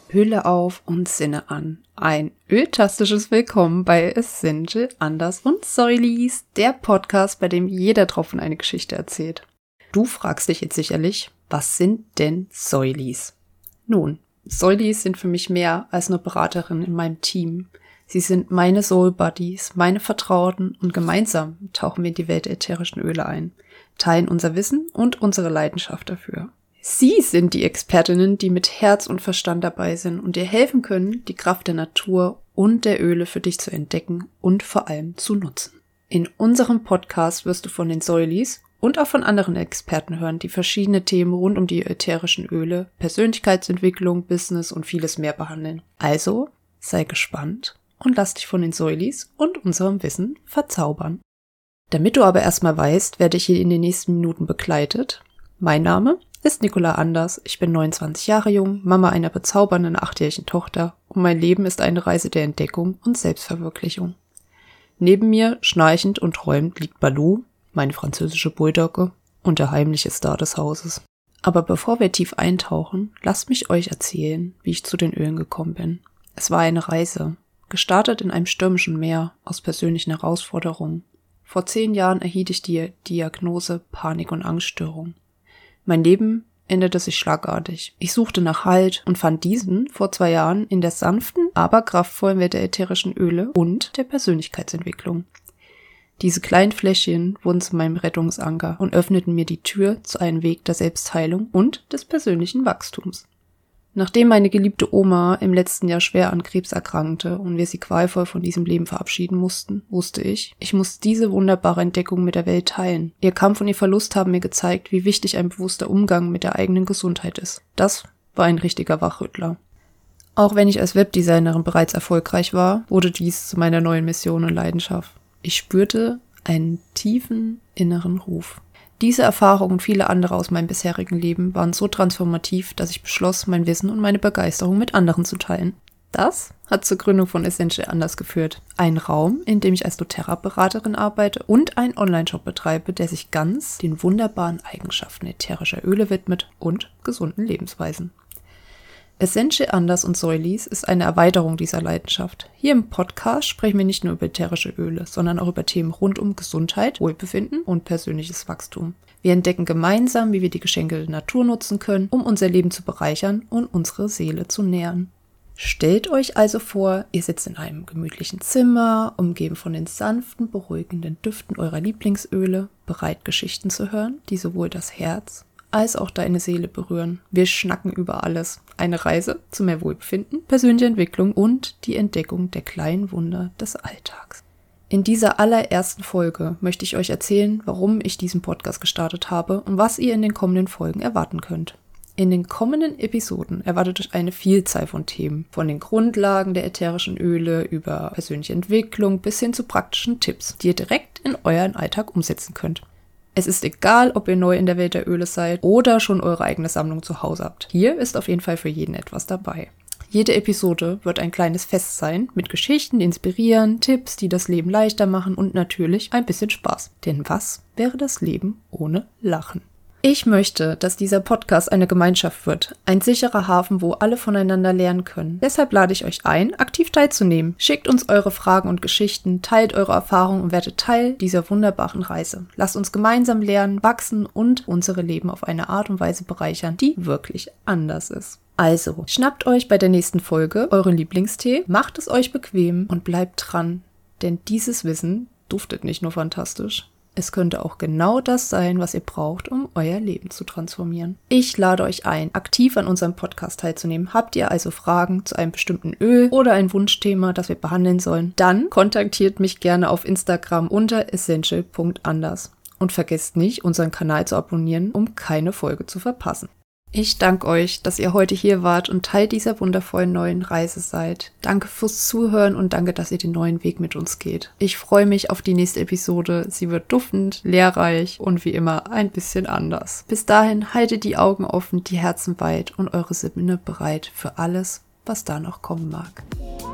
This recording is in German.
Öle auf und Sinne an. Ein öltastisches Willkommen bei Essential Anders und Säulis, der Podcast, bei dem jeder Tropfen eine Geschichte erzählt. Du fragst dich jetzt sicherlich, was sind denn Säulis? Nun, Säulis sind für mich mehr als nur Beraterin in meinem Team. Sie sind meine Soul Buddies, meine Vertrauten und gemeinsam tauchen wir in die Welt der ätherischen Öle ein, teilen unser Wissen und unsere Leidenschaft dafür. Sie sind die Expertinnen, die mit Herz und Verstand dabei sind und dir helfen können, die Kraft der Natur und der Öle für dich zu entdecken und vor allem zu nutzen. In unserem Podcast wirst du von den Säulis und auch von anderen Experten hören, die verschiedene Themen rund um die ätherischen Öle, Persönlichkeitsentwicklung, Business und vieles mehr behandeln. Also sei gespannt und lass dich von den Säulis und unserem Wissen verzaubern. Damit du aber erstmal weißt, wer dich hier in den nächsten Minuten begleitet. Mein Name ist Nicola Anders, ich bin 29 Jahre jung, Mama einer bezaubernden 8-jährigen Tochter und mein Leben ist eine Reise der Entdeckung und Selbstverwirklichung. Neben mir, schnarchend und träumend, liegt Baloo, meine französische Bulldogge und der heimliche Star des Hauses. Aber bevor wir tief eintauchen, lasst mich euch erzählen, wie ich zu den Ölen gekommen bin. Es war eine Reise, gestartet in einem stürmischen Meer aus persönlichen Herausforderungen. Vor 10 Jahren erhielt ich die Diagnose Panik- und Angststörung. Mein Leben änderte sich schlagartig. Ich suchte nach Halt und fand diesen vor 2 Jahren in der sanften, aber kraftvollen Welt der ätherischen Öle und der Persönlichkeitsentwicklung. Diese kleinen Fläschchen wurden zu meinem Rettungsanker und öffneten mir die Tür zu einem Weg der Selbstheilung und des persönlichen Wachstums. Nachdem meine geliebte Oma im letzten Jahr schwer an Krebs erkrankte und wir sie qualvoll von diesem Leben verabschieden mussten, wusste ich muss diese wunderbare Entdeckung mit der Welt teilen. Ihr Kampf und ihr Verlust haben mir gezeigt, wie wichtig ein bewusster Umgang mit der eigenen Gesundheit ist. Das war ein richtiger Wachrüttler. Auch wenn ich als Webdesignerin bereits erfolgreich war, wurde dies zu meiner neuen Mission und Leidenschaft. Ich spürte einen tiefen inneren Ruf. Diese Erfahrung und viele andere aus meinem bisherigen Leben waren so transformativ, dass ich beschloss, mein Wissen und meine Begeisterung mit anderen zu teilen. Das hat zur Gründung von Essential Anders geführt. Ein Raum, in dem ich als doTERRA-Beraterin arbeite und einen Online-Shop betreibe, der sich ganz den wunderbaren Eigenschaften ätherischer Öle widmet und gesunden Lebensweisen. Essential Anders und Säulis ist eine Erweiterung dieser Leidenschaft. Hier im Podcast sprechen wir nicht nur über ätherische Öle, sondern auch über Themen rund um Gesundheit, Wohlbefinden und persönliches Wachstum. Wir entdecken gemeinsam, wie wir die Geschenke der Natur nutzen können, um unser Leben zu bereichern und unsere Seele zu nähren. Stellt euch also vor, ihr sitzt in einem gemütlichen Zimmer, umgeben von den sanften, beruhigenden Düften eurer Lieblingsöle, bereit Geschichten zu hören, die sowohl das Herz als auch deine Seele berühren. Wir schnacken über alles. Eine Reise zu mehr Wohlbefinden, persönliche Entwicklung und die Entdeckung der kleinen Wunder des Alltags. In dieser allerersten Folge möchte ich euch erzählen, warum ich diesen Podcast gestartet habe und was ihr in den kommenden Folgen erwarten könnt. In den kommenden Episoden erwartet euch eine Vielzahl von Themen, von den Grundlagen der ätherischen Öle über persönliche Entwicklung bis hin zu praktischen Tipps, die ihr direkt in euren Alltag umsetzen könnt. Es ist egal, ob ihr neu in der Welt der Öle seid oder schon eure eigene Sammlung zu Hause habt. Hier ist auf jeden Fall für jeden etwas dabei. Jede Episode wird ein kleines Fest sein, mit Geschichten, die inspirieren, Tipps, die das Leben leichter machen und natürlich ein bisschen Spaß. Denn was wäre das Leben ohne Lachen? Ich möchte, dass dieser Podcast eine Gemeinschaft wird, ein sicherer Hafen, wo alle voneinander lernen können. Deshalb lade ich euch ein, aktiv teilzunehmen. Schickt uns eure Fragen und Geschichten, teilt eure Erfahrungen und werdet Teil dieser wunderbaren Reise. Lasst uns gemeinsam lernen, wachsen und unsere Leben auf eine Art und Weise bereichern, die wirklich anders ist. Also, schnappt euch bei der nächsten Folge euren Lieblingstee, macht es euch bequem und bleibt dran, denn dieses Wissen duftet nicht nur fantastisch. Es könnte auch genau das sein, was ihr braucht, um euer Leben zu transformieren. Ich lade euch ein, aktiv an unserem Podcast teilzunehmen. Habt ihr also Fragen zu einem bestimmten Öl oder ein Wunschthema, das wir behandeln sollen? Dann kontaktiert mich gerne auf Instagram unter essential.anders. Und vergesst nicht, unseren Kanal zu abonnieren, um keine Folge zu verpassen. Ich danke euch, dass ihr heute hier wart und Teil dieser wundervollen neuen Reise seid. Danke fürs Zuhören und danke, dass ihr den neuen Weg mit uns geht. Ich freue mich auf die nächste Episode. Sie wird duftend, lehrreich und wie immer ein bisschen anders. Bis dahin haltet die Augen offen, die Herzen weit und eure Sinne bereit für alles, was da noch kommen mag.